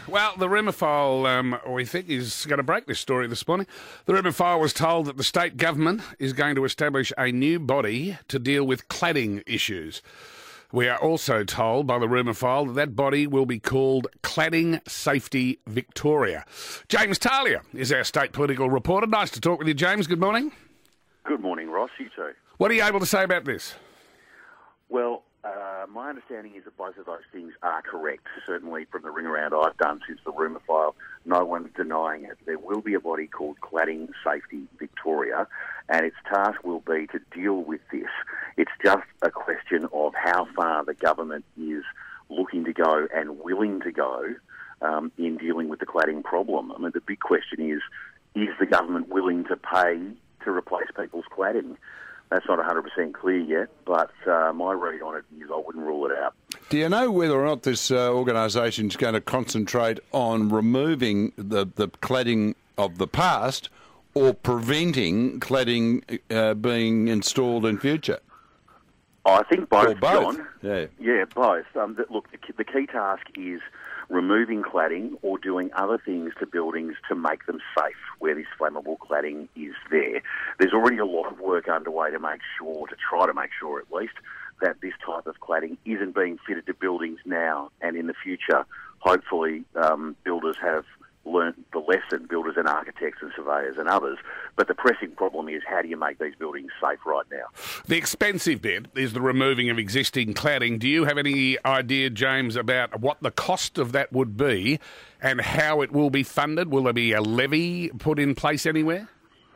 Well, the rumour file, we think, is going to break this story this morning. The rumour file was told that the state government is going to establish a new body to deal with cladding issues. We are also told by the rumour file that that body will be called Cladding Safety Victoria. James Talia is our state political reporter. Nice to talk with you, James. Good morning. Good morning, Ross. You too. What are you able to say about this? Well, my understanding is that both of those things are correct. Certainly from the ring around I've done since the rumour file, no one's denying it. There will be a body called Cladding Safety Victoria, and its task will be to deal with this. It's just a question of how far the government is looking to go and willing to go in dealing with the cladding problem. I mean, the big question is the government willing to pay to replace people's cladding? That's not 100% clear yet, but my read on it is I wouldn't rule it out. Do you know whether or not this organisation is going to concentrate on removing the cladding of the past or preventing cladding being installed in future? I think both, or both. John. Yeah, both. Look, the key task is removing cladding or doing other things to buildings to make them safe where this flammable cladding is there. There's already a lot of work underway to try to make sure at least, that this type of cladding isn't being fitted to buildings now and in the future. Hopefully, builders have learnt the lesson, builders and architects and surveyors and others. But the pressing problem is, how do you make these buildings safe right now? The expensive bit is the removing of existing cladding. Do you have any idea, James, about what the cost of that would be and how it will be funded? Will there be a levy put in place anywhere?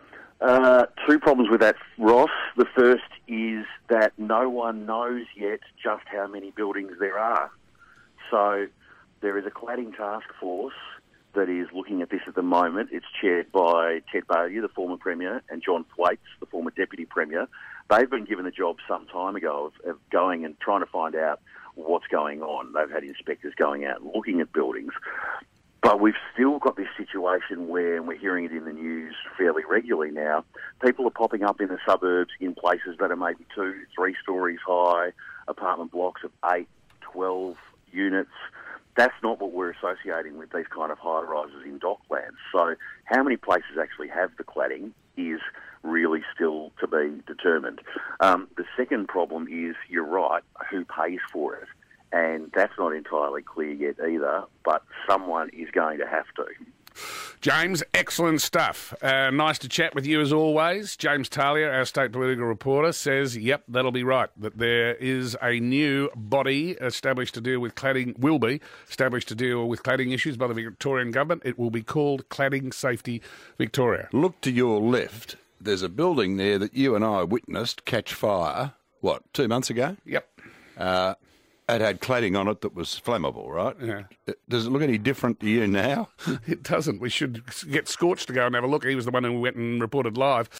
Two problems with that, Ross. The first is that no one knows yet just how many buildings there are. So there is a cladding task force that is looking at this at the moment. It's chaired by Ted Baillieu, the former Premier, and John Thwaites, the former Deputy Premier. They've been given the job some time ago of going and trying to find out what's going on. They've had inspectors going out and looking at buildings. But we've still got this situation where, and we're hearing it in the news fairly regularly now, people are popping up in the suburbs in places that are maybe 2, 3 stories high, apartment blocks of 8, 12 units. That's not what we're associating with these kind of high-rises in Docklands. So how many places actually have the cladding is really still to be determined. The second problem is, you're right, who pays for it? And that's not entirely clear yet either, but someone is going to have to. James, excellent stuff. Nice to chat with you as always. James Talia, our state political reporter, says, yep, that'll be right, that there is a new body established to deal with cladding, will be established to deal with cladding issues by the Victorian government. It will be called Cladding Safety Victoria. Look to your left. There's a building there that you and I witnessed catch fire, 2 months ago? Yep. It had cladding on it that was flammable, right? Yeah. Does it look any different to you now? It doesn't. We should get Scorch to go and have a look. He was the one who went and reported live.